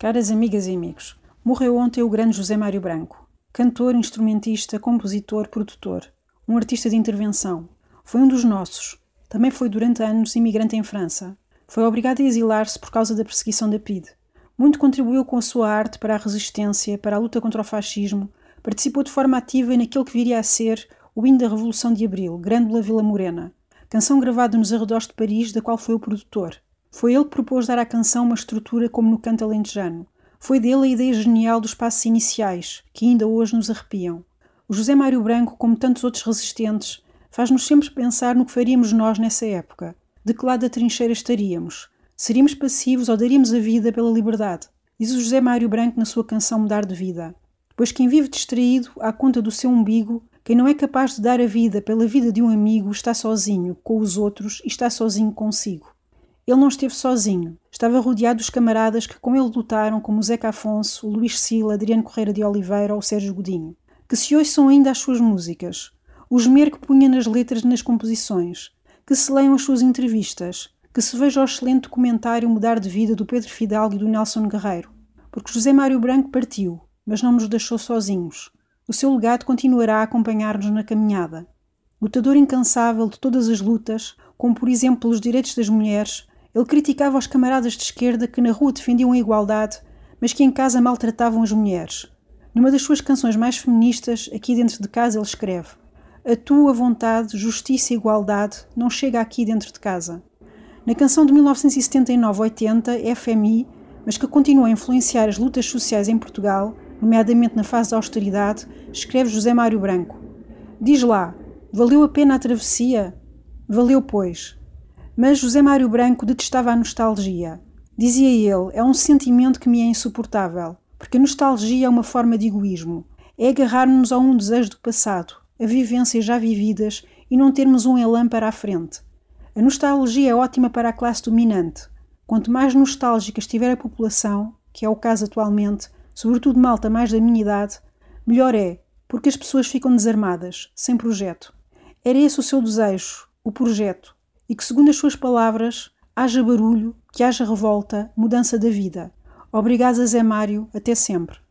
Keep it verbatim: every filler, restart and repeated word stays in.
Caras amigas e amigos, morreu ontem o grande José Mário Branco. Cantor, instrumentista, compositor, produtor. Um artista de intervenção. Foi um dos nossos. Também foi durante anos imigrante em França. Foi obrigado a exilar-se por causa da perseguição da P I D. Muito contribuiu com a sua arte para a resistência, para a luta contra o fascismo. Participou de forma ativa naquilo que viria a ser o hino da Revolução de Abril, Grândola Vila Morena. Canção gravada nos arredores de Paris, da qual foi o produtor. Foi ele que propôs dar à canção uma estrutura como no canto alentejano. Foi dele a ideia genial dos passos iniciais, que ainda hoje nos arrepiam. O José Mário Branco, como tantos outros resistentes, faz-nos sempre pensar no que faríamos nós nessa época. De que lado da trincheira estaríamos? Seríamos passivos ou daríamos a vida pela liberdade? Diz o José Mário Branco na sua canção Mudar de Vida. Pois quem vive distraído à conta do seu umbigo, quem não é capaz de dar a vida pela vida de um amigo, está sozinho com os outros e está sozinho consigo. Ele não esteve sozinho, estava rodeado dos camaradas que com ele lutaram, como o Zeca Afonso, o Luís Sila, Adriano Correia de Oliveira ou o Sérgio Godinho. Que se ouçam ainda as suas músicas, o esmero que punha nas letras e nas composições, que se leiam as suas entrevistas, que se veja o excelente documentário Mudar de Vida do Pedro Fidalgo e do Nelson Guerreiro. Porque José Mário Branco partiu, mas não nos deixou sozinhos. O seu legado continuará a acompanhar-nos na caminhada. Lutador incansável de todas as lutas, como por exemplo pelos direitos das mulheres, ele criticava os camaradas de esquerda que na rua defendiam a igualdade, mas que em casa maltratavam as mulheres. Numa das suas canções mais feministas, aqui dentro de casa, ele escreve: "A tua vontade, justiça e igualdade não chega aqui dentro de casa." Na canção de mil novecentos e setenta e nove oitenta, F M I, mas que continua a influenciar as lutas sociais em Portugal, nomeadamente na fase da austeridade, escreve José Mário Branco: "Diz lá, valeu a pena a travessia? Valeu, pois." Mas José Mário Branco detestava a nostalgia. Dizia ele, é um sentimento que me é insuportável, porque a nostalgia é uma forma de egoísmo. É agarrar-nos a um desejo do passado, a vivências já vividas e não termos um elan para a frente. A nostalgia é ótima para a classe dominante. Quanto mais nostálgica estiver a população, que é o caso atualmente, sobretudo malta mais da minha idade, melhor é, porque as pessoas ficam desarmadas, sem projeto. Era esse o seu desejo, o projeto. E que, segundo as suas palavras, haja barulho, que haja revolta, mudança da vida. Obrigada, Zé Mário, até sempre.